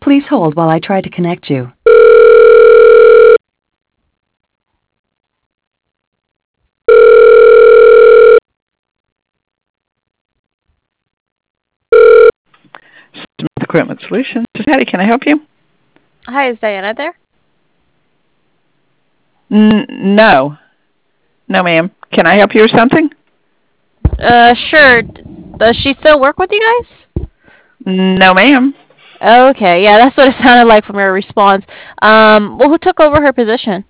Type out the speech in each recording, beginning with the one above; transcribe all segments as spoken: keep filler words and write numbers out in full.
Please hold while I try to connect you. Smith Equipment Solutions. This is Patty. Can I help you? Hi, is Diana there? N- no. No, ma'am. Can I help you with something? Uh, sure. Does she still work with you guys? No, ma'am. Okay, yeah, that's what it sounded like from your response. Um, well, who took over her position?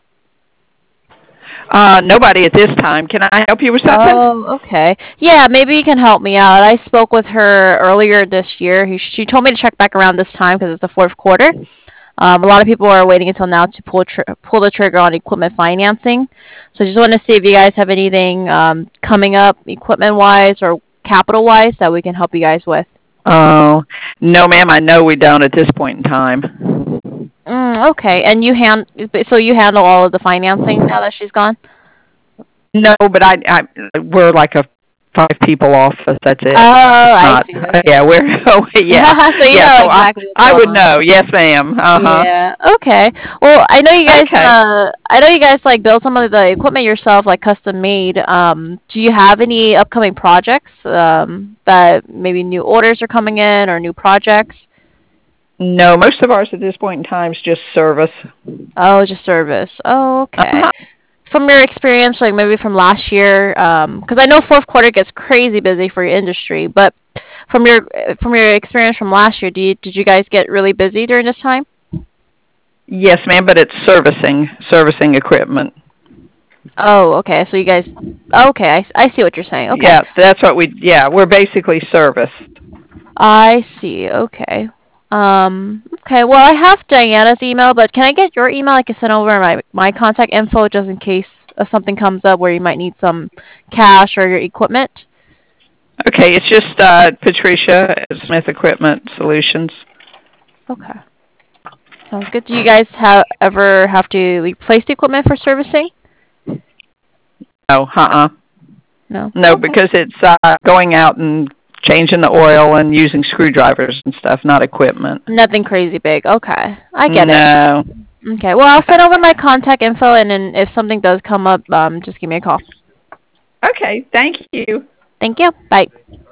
Uh, nobody at this time. Can I help you with something? Oh, okay. Yeah, maybe you can help me out. I spoke with her earlier this year. He- She told me to check back around this time because it's the fourth quarter. Um, a lot of people are waiting until now to pull tr- pull the trigger on equipment financing. So just want to see if you guys have anything um, coming up, equipment wise or capital wise, that we can help you guys with. Oh, no, ma'am. I know we don't at this point in time. Mm, okay, and you hand so you handle all of the financing now that she's gone. No, but I, I we're like a five people office. That's it. Oh, It's I not. see. Okay. Yeah, we're. Oh, yeah, So you yeah. know So I, exactly what's I going would on. know. Yes, ma'am. Uh huh. Yeah. Okay. Well, I know you guys. Okay. Uh, I know you guys like build some of the equipment yourself, like custom made. Um, do you have any upcoming projects? Um, that maybe new orders are coming in or new projects? No, most of ours at this point in time is just service. Oh, just service. Oh, okay. Uh-huh. From your experience, like maybe from last year, um, because I know fourth quarter gets crazy busy for your industry, but from your from your experience from last year, do you, did you guys get really busy during this time? Yes, ma'am, but it's servicing, servicing equipment. Oh, okay. So you guys, okay, I, I see what you're saying. Okay, Yeah, that's what we. Yeah, we're basically service. I see. Okay. Um, okay. Well, I have Diana's email, but can I get your email? I can send over my my contact info just in case uh, something comes up where you might need some cash or your equipment. Okay, it's just uh, Patricia at Smith Equipment Solutions. Okay. Sounds good. Do you guys have ever have to replace the equipment for servicing? No, uh-uh. No. No, Okay. because it's uh, going out and changing the oil and using screwdrivers and stuff, not equipment. Nothing crazy big. Okay. I get it. No. Okay. Well, I'll send over my contact info, and then if something does come up, um, just give me a call. Okay, thank you. Thank you. Bye.